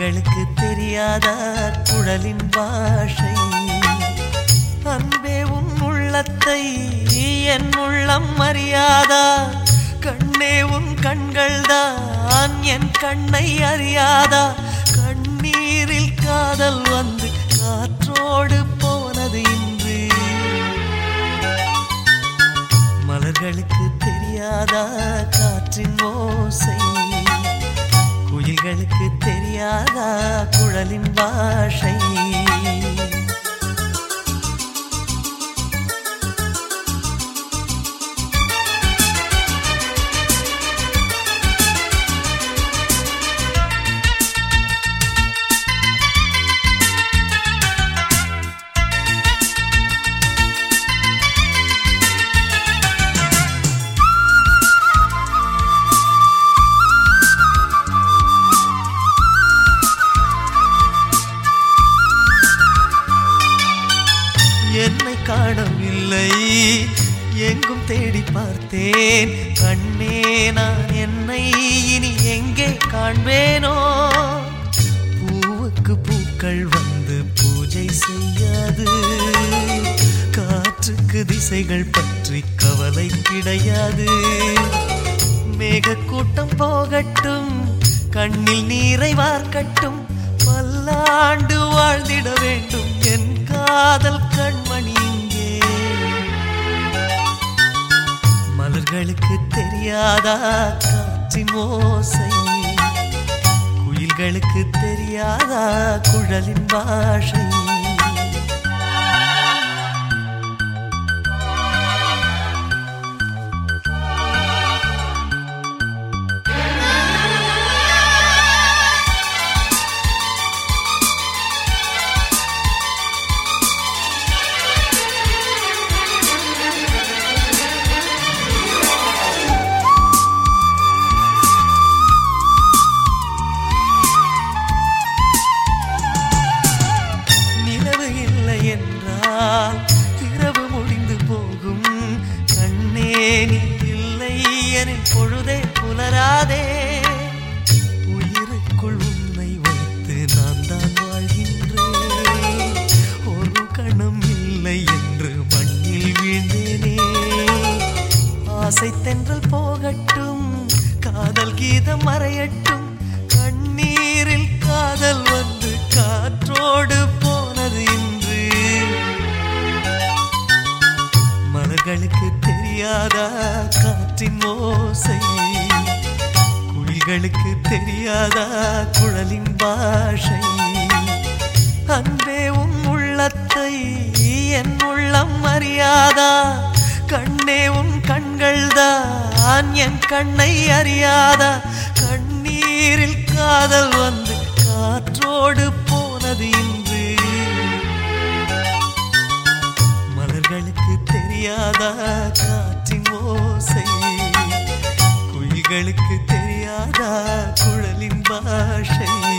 மலர்களுக்கு தெரியாத குழலின் பாஷை. அன்பே உன் உள்ளத்தை என் உள்ளம் அறியாதா? கண்ணே உன் கண்கள் தான் என் கண்ணை அறியாதா? கண்ணீரில் காதல் வந்து காற்றோடு போனது இன்று. மலர்களுக்கு தெரியாதா காற்றின் ஓசை? குயில்களுக்கு தெரியாதா குழலின் பாஷை? என்னை காணவில்லை எங்கும் தேடி பார்த்தேன் கண்ணே, நான் என்னை இனி எங்கே காண்பேனோ? பூவுக்கு பூக்கள் வந்து பூஜை செய்யாது, காற்றுக்கு திசைகள் பற்றி கவலை கிடையாது. மேகக்கூட்டம் போகட்டும், கண்ணில் நீரை வார்க்கட்டும், பல்லாண்டு வாழ்ந்திட வேண்டும் என் காதல் கண்மணி இங்கே. மலர்களுக்கு தெரியாதா காற்றின் ஓசை? குயில்களுக்கு தெரியாதா குழலின் பாஷை? என்றால் இரவு முடிந்து போகும் கண்ணே, நீ இல்லை எனில் பொழுதே புலராதே. உயிருக்குள் உன்னை வைத்து நான் தான் வாழ்கின்றேன், ஒரு கணம் இல்லை என்று மண்ணில் வீழ்ந்தேனே. ஆசை தென்றல் போகட்டும், காதல் கீதம் மறையட்டும், கண்ணீரில் காதல் வந்து காற்றோடு போனது இன்று. மலர்களுக்கு தெரியாதா காற்றின் ஓசை? குயில்களுக்கு தெரியாதா குழலின் பாஷை? அன்பே உன் உள்ளத்தை என் உள்ளம் அறியாதா? கண்ணே உன் கண்கள் தான் என் கண்ணை அறியாதா? கண்ணீரில் காதல் வந்து காற்றோடு போனது இன்று. மலர்களுக்கு தெரியாதா காற்றின் ஓசை? குயில்களுக்கு தெரியாதா குழலின் பாஷை?